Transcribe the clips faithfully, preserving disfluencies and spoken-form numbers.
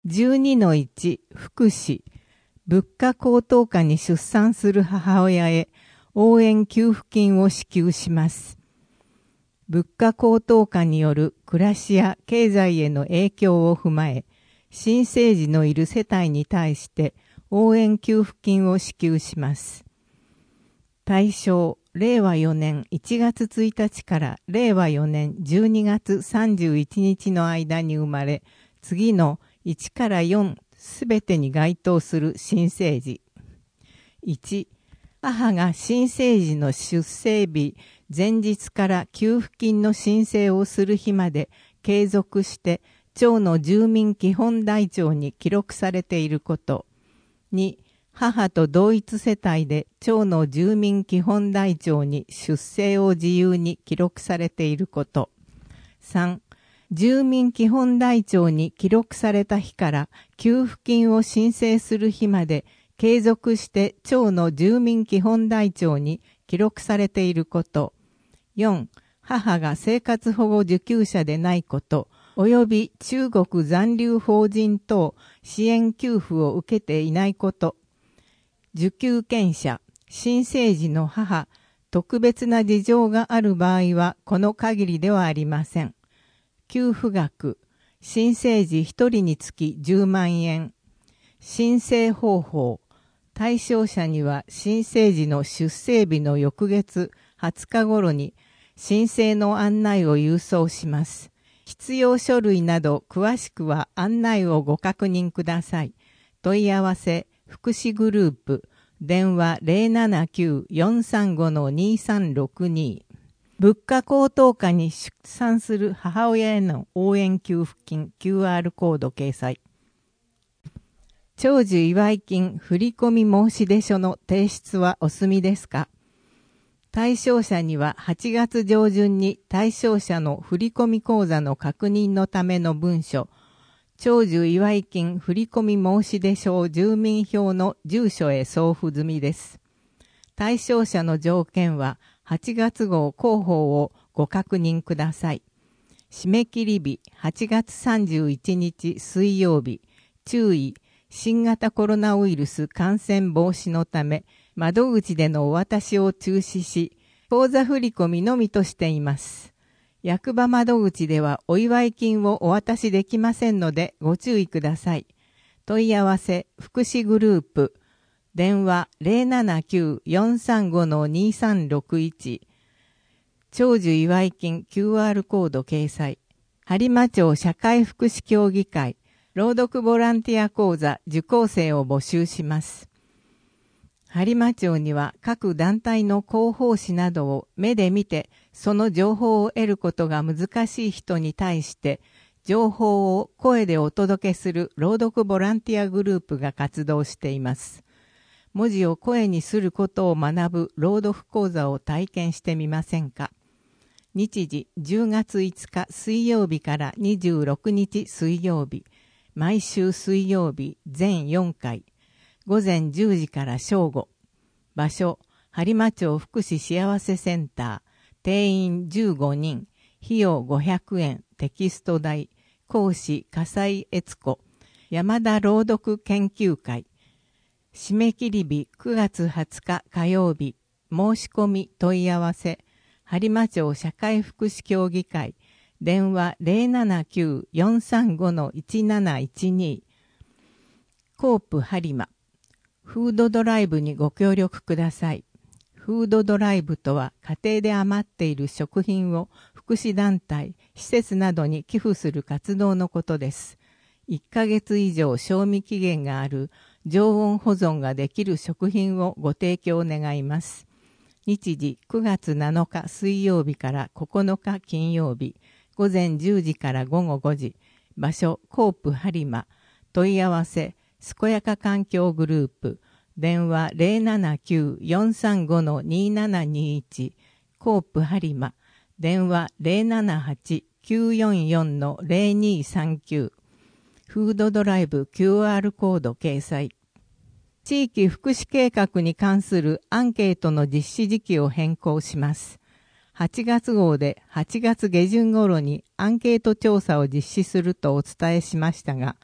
じゅうにのいち 福祉、物価高騰下に出産する母親へ応援給付金を支給します。物価高騰下による暮らしや経済への影響を踏まえ、新生児のいる世帯に対して応援給付金を支給します。対象、れいわよねんいちがつついたちかられいわよねんじゅうにがつさんじゅういちにちの間に生まれ、次のいちからよんすべてに該当する新生児。いち、母が新生児の出生日前日から給付金の申請をする日まで継続して町の住民基本台帳に記録されていること。に、母と同一世帯で町の住民基本台帳に出生を自由に記録されていること。さん、住民基本台帳に記録された日から給付金を申請する日まで継続して町の住民基本台帳に記録されていること。よん、母が生活保護受給者でないこと、及び中国残留邦人等支援給付を受けていないこと。受給権者、新生児の母、特別な事情がある場合はこの限りではありません。給付額、新生児ひとりにつきじゅうまんえん。申請方法、対象者には新生児の出生日の翌月はつか頃に申請の案内を郵送します。必要書類など詳しくは案内をご確認ください。問い合わせ、福祉グループ、電話 ゼロななきゅう よんさんご にさんろくに。物価高騰下に出産する母親への応援給付金 キューアール コード掲載。長寿祝い金振込申出書の提出はお済みですか？対象者にははちがつ上旬に対象者の振込口座の確認のための文書、長寿祝い金振込申出書住民票の住所へ送付済みです。対象者の条件ははちがつ号広報をご確認ください。締め切り日はちがつさんじゅういちにち水曜日。注意、新型コロナウイルス感染防止のため窓口でのお渡しを中止し、口座振込のみとしています。役場窓口ではお祝い金をお渡しできませんのでご注意ください。問い合わせ、福祉グループ、電話 ゼロななきゅう よんさんご にさんろくいち。長寿祝い金 キューアール コード掲載。播磨町社会福祉協議会、朗読ボランティア講座受講生を募集します。播磨町には各団体の広報誌などを目で見てその情報を得ることが難しい人に対して情報を声でお届けする朗読ボランティアグループが活動しています。文字を声にすることを学ぶ朗読講座を体験してみませんか？日時じゅうがついつか水曜日からにじゅうろくにち水曜日。毎週水曜日全よんかい。午前じゅうじから正午。場所、播磨町福祉幸せセンター。定員じゅうごにん。費用ごひゃくえん。テキスト代。講師、笠井悦子。山田朗読研究会。締め切り日くがつはつか火曜日。申し込み問い合わせ。播磨町社会福祉協議会。電話 ゼロななきゅう よんさんご いちなないちに。コープ播磨。フードドライブにご協力ください。フードドライブとは家庭で余っている食品を福祉団体、施設などに寄付する活動のことです。いっかげつ以上賞味期限がある常温保存ができる食品をご提供願います。日時くがつなのか水曜日からここのか金曜日。午前じゅうじから午後ごじ。場所、コープ播磨。問い合わせ、健やか環境グループ。電話 ゼロななきゅう よんさんご にななにいち。コープ播磨。電話 ゼロななはち きゅうよんよん ゼロにさんきゅう。フードドライブ キューアール コード掲載。地域福祉計画に関するアンケートの実施時期を変更します。はちがつ号ではちがつげじゅん頃にアンケート調査を実施するとお伝えしましたが、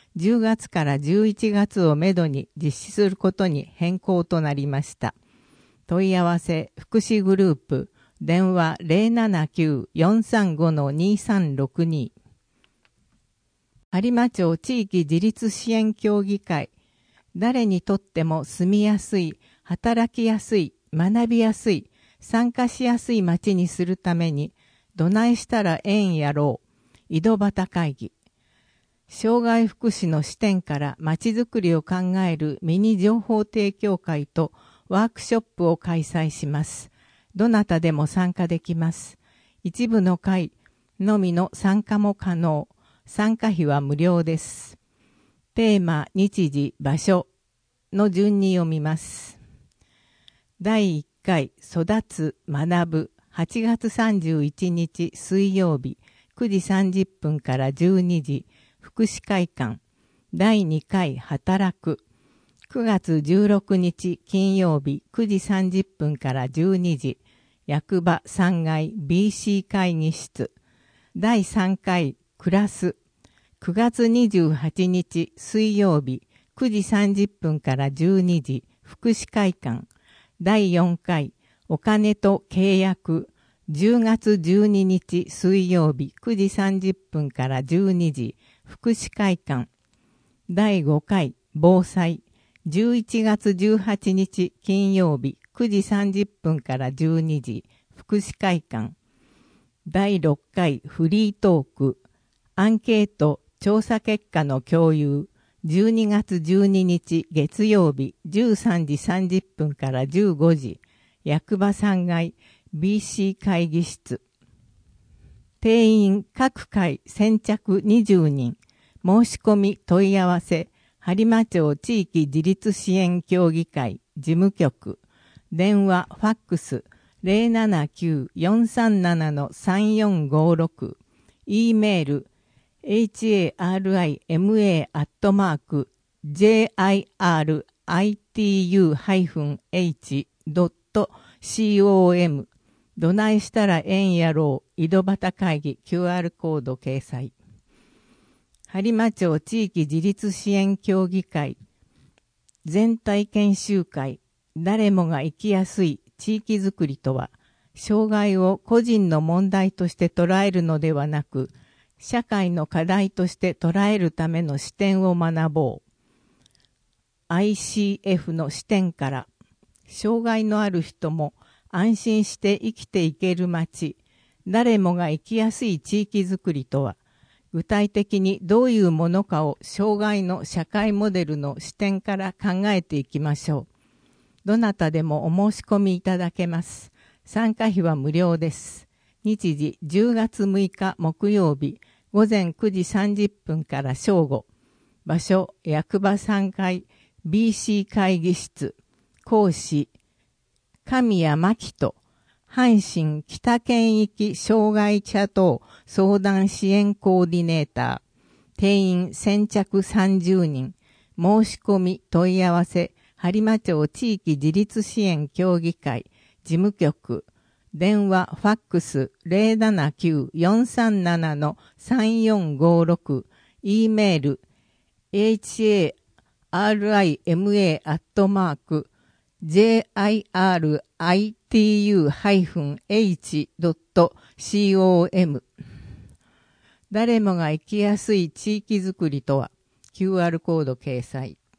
じゅうがつからじゅういちがつをめどに実施することに変更となりました。問い合わせ福祉グループ電話 ゼロななきゅう よんさんご にさんろくに。有馬町地域自立支援協議会、誰にとっても住みやすい、働きやすい、学びやすい、参加しやすい町にするために、どないしたらええんやろう、井戸端会議。障害福祉の視点から町づくりを考えるミニ情報提供会とワークショップを開催します。どなたでも参加できます。一部の会のみの参加も可能。参加費は無料です。テーマ、日時、場所の順に読みます。だいいっかい育つ、学ぶ、はちがつさんじゅういちにち水曜日くじさんじゅっぷんからじゅうにじ、福祉会館。だいにかい働く、くがつじゅうろくにち金曜日くじさんじゅっぷんからじゅうにじ、役場さんがい ビーシー 会議室。だいさんかいクラス、くがつにじゅうはちにち水曜日くじさんじゅっぷんからじゅうにじ、福祉会館。だいよんかいお金と契約、じゅうがつじゅうににち水曜日くじさんじゅっぷんからじゅうにじ、福祉会館。だいごかい防災、じゅういちがつじゅうはちにち金曜日くじさんじゅっぷんからじゅうにじ、福祉会館。だいろっかいフリートーク、アンケート調査結果の共有、じゅうにがつじゅうににち月曜日じゅうさんじさんじゅっぷんからじゅうごじ、役場さんがい ビーシー 会議室。定員各会先着にじゅうにん、申し込み問い合わせ、播磨町地域自立支援協議会事務局、電話ファックス ゼロななきゅう よんさんなな さんよんごろく、e メール エイチエーアールアイエムエー アットマーク ジェイアイアールアイティーユーエイチ ドット コム どないしたらええんやろう井戸端会議 キューアール コード掲載。播磨町地域自立支援協議会全体研修会、誰もが生きやすい地域づくりとは、障害を個人の問題として捉えるのではなく、社会の課題として捉えるための視点を学ぼう。アイシーエフ の視点から、障害のある人も安心して生きていける街、誰もが生きやすい地域づくりとは、具体的にどういうものかを障害の社会モデルの視点から考えていきましょう。どなたでもお申し込みいただけます。参加費は無料です。日時じゅうがつむいか木曜日ごぜんくじさんじゅっぷんから正午。場所役場さんがい ビーシー 会議室。講師神谷真紀人阪神北県域障害者等相談支援コーディネーター。定員先着さんじゅうにん。申し込み問い合わせ播磨町地域自立支援協議会事務局。電話ファックス ゼロななきゅう よんさんなな さんよんごろく、e メール エイチエーアールアイエムエー アットマーク ジェイアイアールアイティーユーエイチ ドット コム 誰もが生きやすい地域づくりとは キューアール コード掲載。